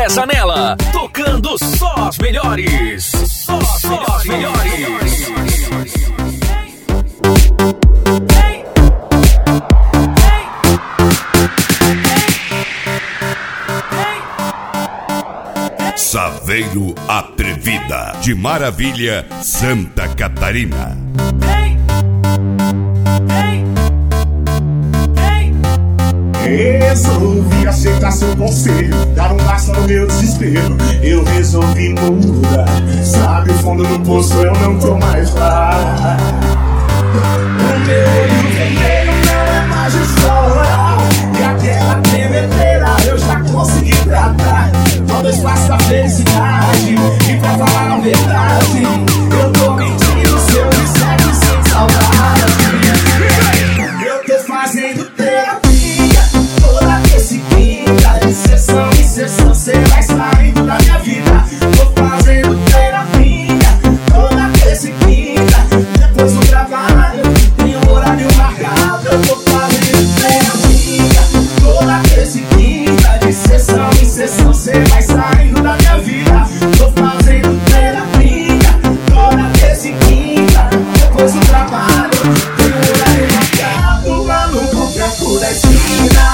Janela, tocando só as melhores. Só as melhores. Saveiro Atrevida, de Maravilha, Santa Catarina. Resolvi aceitar seu conselho, dar um basta no meu desespero. Eu resolvi mudar, sabe o fundo do poço, eu não tô mais lá. O meu olho vermelho não é mais de chorar, e aquela tremedeira eu já consegui tratar. Todo espaço da felicidade, e pra falar a verdade, eu tô mentindo se eu disser que sem saudade. Eu tô fazendo terapia, toda vez que quinta, de sessão em sessão, cê vai saindo da minha vida. Tô fazendo terapia, toda vez que quinta, depois do trabalho, tem um horário marcado. Eu tô fazendo terapia, toda vez que quinta, de sessão em sessão, cê vai saindo da minha vida. Tô fazendo terapia, toda vez que quinta, depois do trabalho, tem um horário marcado lá no boteco da esquina.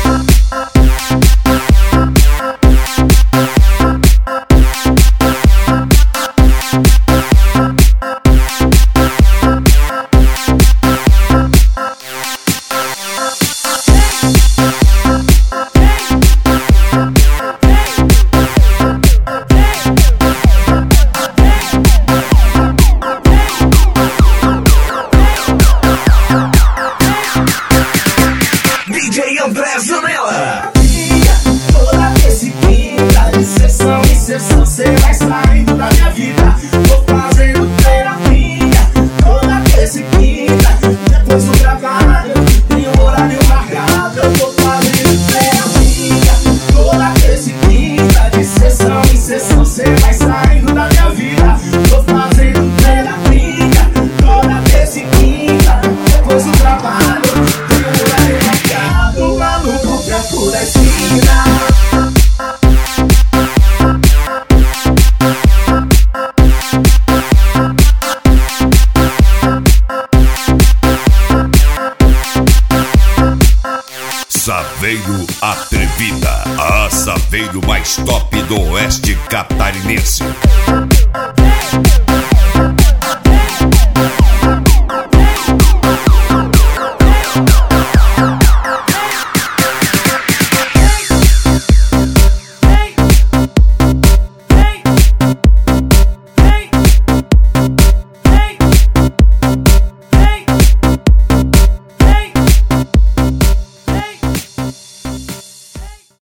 DJ André Janela. Toda vez que quinta, de sessão em sessão, cê vai saindo da minha vida. Tô fazendo terapia, toda vez que quinta, depois do trabalho, tem um horário marcado. Eu tô fazendo terapia, toda vez que quinta, de sessão em sessão, cê vai saindo da minha vida. Tô fazendo terapia, toda vez que quinta, depois do trabalho, tem um horário marcado lá no boteco da esquina. Saveiro Atrevida, a Saveiro mais top do oeste catarinense.